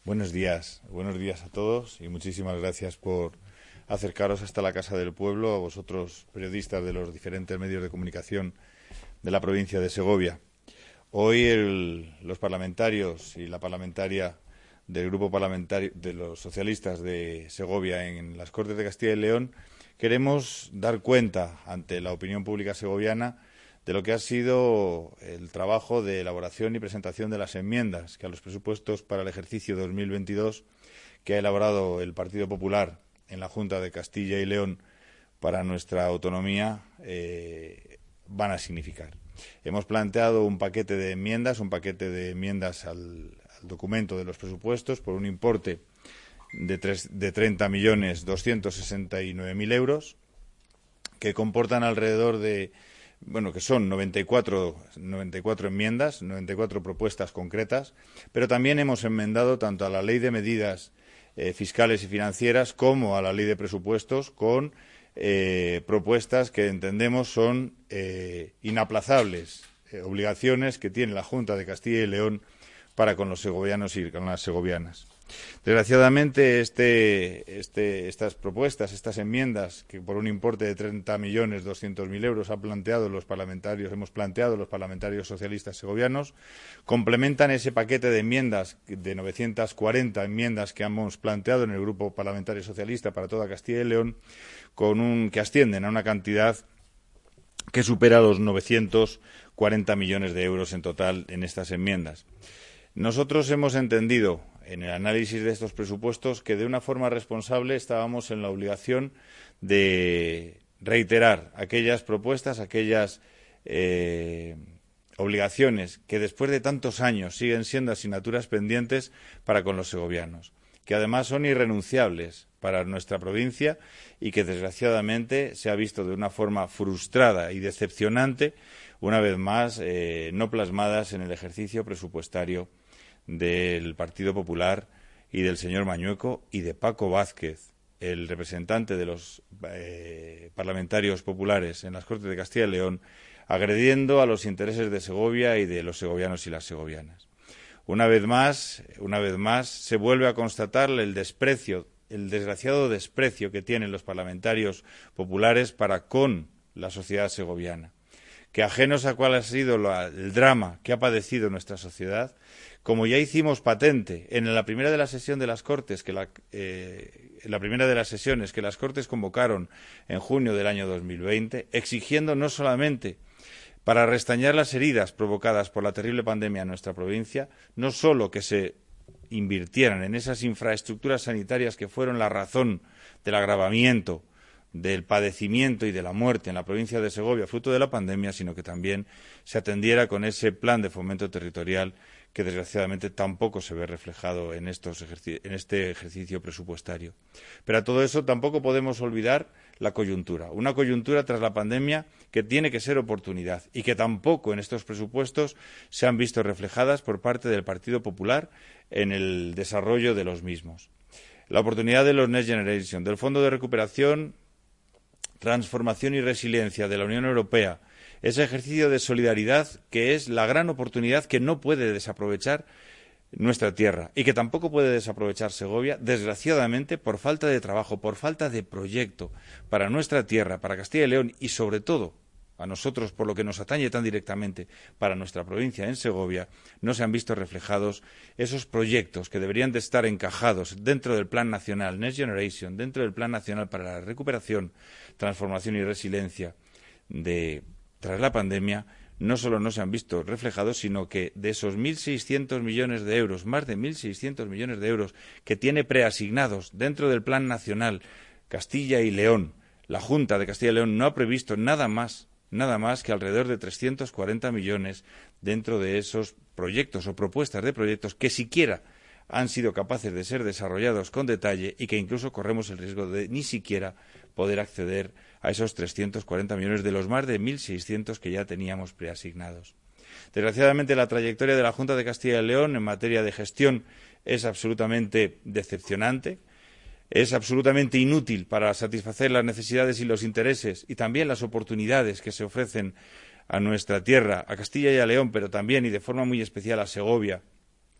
Buenos días a todos y muchísimas gracias por acercaros hasta la Casa del Pueblo, a vosotros periodistas de los diferentes medios de comunicación de la provincia de Segovia. Hoy los parlamentarios y la parlamentaria del Grupo Parlamentario de los Socialistas de Segovia en las Cortes de Castilla y León queremos dar cuenta ante la opinión pública segoviana de lo que ha sido el trabajo de elaboración y presentación de las enmiendas que a los presupuestos para el ejercicio 2022 que ha elaborado el Partido Popular en la Junta de Castilla y León para nuestra autonomía van a significar. Hemos planteado un paquete de enmiendas al documento de los presupuestos por un importe de 30.269.000 euros, que comportan alrededor de, que son 94 enmiendas, 94 propuestas concretas, pero también hemos enmendado tanto a la Ley de Medidas Fiscales y Financieras como a la Ley de Presupuestos con propuestas que entendemos son inaplazables, obligaciones que tiene la Junta de Castilla y León para con los segovianos y con las segovianas. Desgraciadamente, estas propuestas, estas enmiendas, que por un importe de 30.200.000 euros hemos planteado los parlamentarios socialistas segovianos, complementan ese paquete de enmiendas de 940 enmiendas que hemos planteado en el Grupo Parlamentario Socialista para toda Castilla y León, que ascienden a una cantidad que supera los 940 millones de euros en total en estas enmiendas. Nosotros hemos entendido en el análisis de estos presupuestos que de una forma responsable estábamos en la obligación de reiterar aquellas propuestas, aquellas obligaciones que después de tantos años siguen siendo asignaturas pendientes para con los segovianos, que además son irrenunciables para nuestra provincia y que desgraciadamente se ha visto de una forma frustrada y decepcionante, una vez más, no plasmadas en el ejercicio presupuestario del Partido Popular y del señor Mañueco y de Paco Vázquez, el representante de los parlamentarios populares en las Cortes de Castilla y León, agrediendo a los intereses de Segovia y de los segovianos y las segovianas. Una vez más se vuelve a constatar el desgraciado desprecio que tienen los parlamentarios populares para con la sociedad segoviana, que ajenos a cuál ha sido el drama que ha padecido nuestra sociedad, como ya hicimos patente en la primera de las sesiones de las Cortes, que las Cortes convocaron en junio del año 2020, exigiendo no solamente para restañar las heridas provocadas por la terrible pandemia en nuestra provincia, no solo que se invirtieran en esas infraestructuras sanitarias que fueron la razón del agravamiento del padecimiento y de la muerte en la provincia de Segovia fruto de la pandemia, sino que también se atendiera con ese plan de fomento territorial que desgraciadamente tampoco se ve reflejado en este ejercicio presupuestario. Pero a todo eso tampoco podemos olvidar la coyuntura, una coyuntura tras la pandemia que tiene que ser oportunidad y que tampoco en estos presupuestos se han visto reflejadas por parte del Partido Popular en el desarrollo de los mismos. La oportunidad de los Next Generation, del Fondo de Recuperación, Transformación y Resiliencia de la Unión Europea, ese ejercicio de solidaridad que es la gran oportunidad que no puede desaprovechar nuestra tierra y que tampoco puede desaprovechar Segovia, desgraciadamente, por falta de trabajo, por falta de proyecto para nuestra tierra, para Castilla y León y, sobre todo, a nosotros, por lo que nos atañe tan directamente para nuestra provincia en Segovia, no se han visto reflejados esos proyectos que deberían de estar encajados dentro del Plan Nacional Next Generation, dentro del Plan Nacional para la Recuperación, Transformación y Resiliencia tras la pandemia. No solo no se han visto reflejados, sino que de esos 1.600 millones de euros, más de 1.600 millones de euros que tiene preasignados dentro del Plan Nacional Castilla y León, la Junta de Castilla y León no ha previsto nada más que alrededor de 340 millones dentro de esos proyectos o propuestas de proyectos que siquiera han sido capaces de ser desarrollados con detalle y que incluso corremos el riesgo de ni siquiera poder acceder a esos 340 millones de los más de 1.600 que ya teníamos preasignados. Desgraciadamente, la trayectoria de la Junta de Castilla y León en materia de gestión es absolutamente decepcionante. Es absolutamente inútil para satisfacer las necesidades y los intereses y también las oportunidades que se ofrecen a nuestra tierra, a Castilla y a León, pero también y de forma muy especial a Segovia,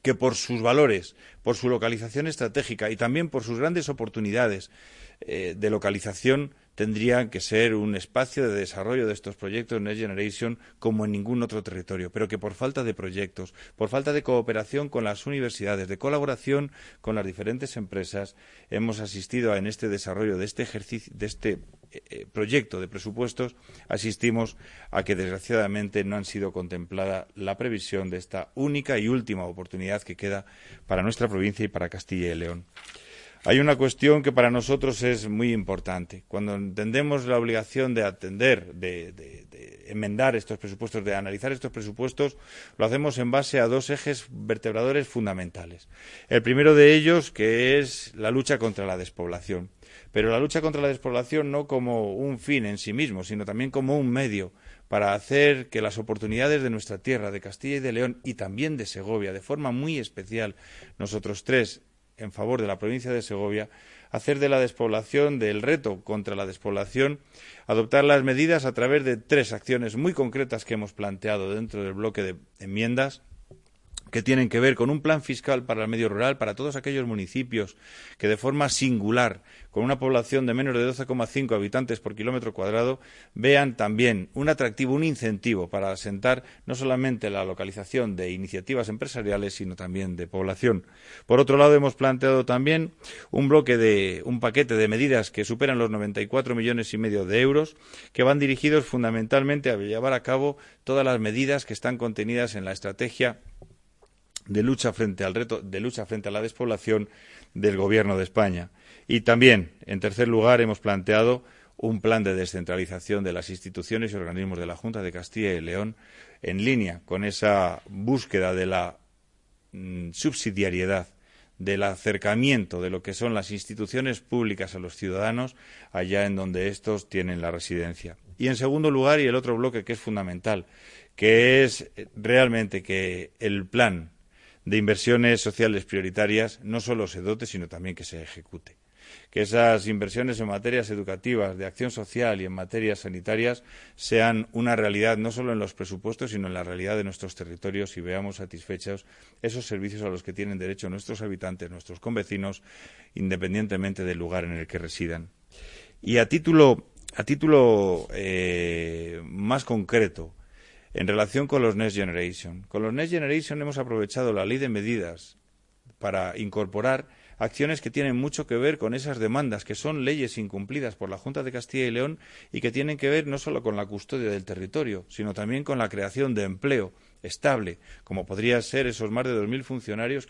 que por sus valores, por su localización estratégica y también por sus grandes oportunidades de localización, tendrían que ser un espacio de desarrollo de estos proyectos Next Generation como en ningún otro territorio, pero que por falta de proyectos, por falta de cooperación con las universidades, de colaboración con las diferentes empresas, hemos asistido en este desarrollo de este ejercicio, de este proyecto de presupuestos, asistimos a que desgraciadamente no han sido contemplada la previsión de esta única y última oportunidad que queda para nuestra provincia y para Castilla y León. Hay una cuestión que para nosotros es muy importante. Cuando entendemos la obligación de atender, de enmendar estos presupuestos, de analizar estos presupuestos, lo hacemos en base a dos ejes vertebradores fundamentales. El primero de ellos, que es la lucha contra la despoblación. Pero la lucha contra la despoblación no como un fin en sí mismo, sino también como un medio para hacer que las oportunidades de nuestra tierra, de Castilla y de León y también de Segovia, de forma muy especial, nosotros tres, en favor de la provincia de Segovia, hacer de la despoblación, del reto contra la despoblación, adoptar las medidas a través de tres acciones muy concretas que hemos planteado dentro del bloque de enmiendas, que tienen que ver con un plan fiscal para el medio rural, para todos aquellos municipios que de forma singular, con una población de menos de 12,5 habitantes por kilómetro cuadrado, vean también un atractivo, un incentivo para asentar no solamente la localización de iniciativas empresariales, sino también de población. Por otro lado, hemos planteado también un paquete de medidas que superan los 94,5 millones de euros, que van dirigidos fundamentalmente a llevar a cabo todas las medidas que están contenidas en la estrategia de lucha frente al reto, de lucha frente a la despoblación del Gobierno de España. Y también, en tercer lugar, hemos planteado un plan de descentralización de las instituciones y organismos de la Junta de Castilla y León en línea con esa búsqueda de la subsidiariedad, del acercamiento de lo que son las instituciones públicas a los ciudadanos allá en donde estos tienen la residencia. Y en segundo lugar, y el otro bloque que es fundamental, que es realmente que el plan de inversiones sociales prioritarias no solo se dote, sino también que se ejecute. Que esas inversiones en materias educativas, de acción social y en materias sanitarias sean una realidad no solo en los presupuestos, sino en la realidad de nuestros territorios y veamos satisfechos esos servicios a los que tienen derecho nuestros habitantes, nuestros convecinos, independientemente del lugar en el que residan. Y a título más concreto, en relación con los Next Generation. Con los Next Generation hemos aprovechado la ley de medidas para incorporar acciones que tienen mucho que ver con esas demandas, que son leyes incumplidas por la Junta de Castilla y León y que tienen que ver no solo con la custodia del territorio, sino también con la creación de empleo estable, como podría ser esos más de 2.000 funcionarios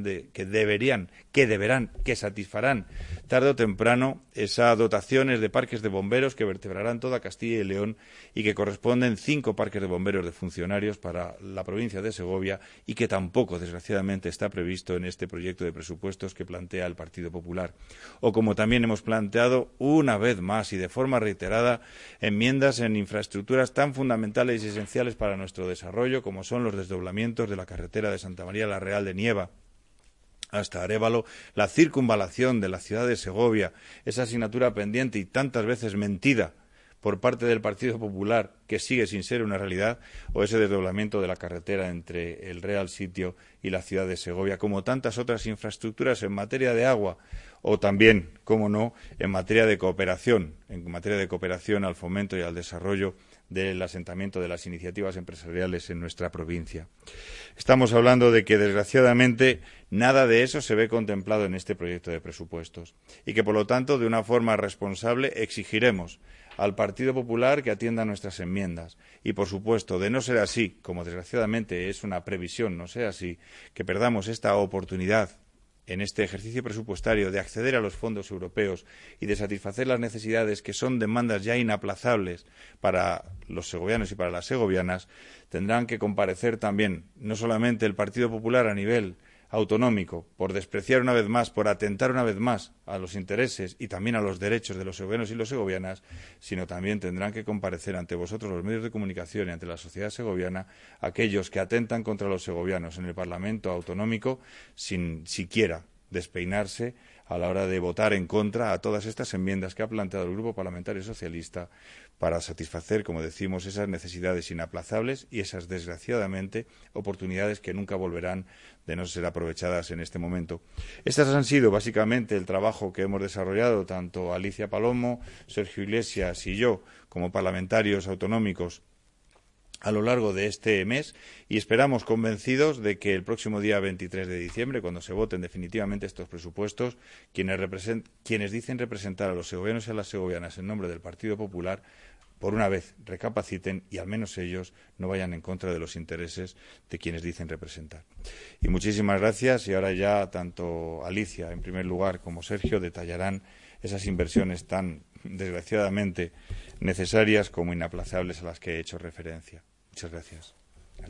que satisfarán tarde o temprano esas dotaciones de parques de bomberos que vertebrarán toda Castilla y León y que corresponden 5 parques de bomberos de funcionarios para la provincia de Segovia y que tampoco, desgraciadamente, está previsto en este proyecto de presupuestos que plantea el Partido Popular. O como también hemos planteado una vez más y de forma reiterada enmiendas en infraestructuras tan fundamentales y esenciales para nuestro desarrollo como son los desdoblamientos de la carretera de Santa María la Real de Nieva hasta Arévalo, la circunvalación de la ciudad de Segovia, esa asignatura pendiente y tantas veces mentida por parte del Partido Popular, que sigue sin ser una realidad, o ese desdoblamiento de la carretera entre el Real Sitio y la ciudad de Segovia, como tantas otras infraestructuras en materia de agua, o también, cómo no, en materia de cooperación al fomento y al desarrollo del asentamiento de las iniciativas empresariales en nuestra provincia. Estamos hablando de que, desgraciadamente, nada de eso se ve contemplado en este proyecto de presupuestos y que, por lo tanto, de una forma responsable exigiremos al Partido Popular que atienda nuestras enmiendas y, por supuesto, de no ser así, como desgraciadamente es una previsión, no sea así, que perdamos esta oportunidad en este ejercicio presupuestario de acceder a los fondos europeos y de satisfacer las necesidades que son demandas ya inaplazables para los segovianos y para las segovianas, tendrán que comparecer también no solamente el Partido Popular a nivel autonómico por despreciar una vez más, por atentar una vez más a los intereses y también a los derechos de los segovianos y las segovianas, sino también tendrán que comparecer ante vosotros los medios de comunicación y ante la sociedad segoviana aquellos que atentan contra los segovianos en el Parlamento autonómico sin siquiera despeinarse a la hora de votar en contra a todas estas enmiendas que ha planteado el Grupo Parlamentario Socialista para satisfacer, como decimos, esas necesidades inaplazables y esas, desgraciadamente, oportunidades que nunca volverán de no ser aprovechadas en este momento. Estas han sido básicamente el trabajo que hemos desarrollado tanto Alicia Palomo, Sergio Iglesias y yo como parlamentarios autonómicos a lo largo de este mes, y esperamos convencidos de que el próximo día 23 de diciembre, cuando se voten definitivamente estos presupuestos, quienes dicen representar a los segovianos y a las segovianas en nombre del Partido Popular, por una vez recapaciten y al menos ellos no vayan en contra de los intereses de quienes dicen representar. Y muchísimas gracias, y ahora ya tanto Alicia, en primer lugar, como Sergio detallarán esas inversiones tan desgraciadamente necesarias como inaplazables a las que he hecho referencia. Muchas gracias.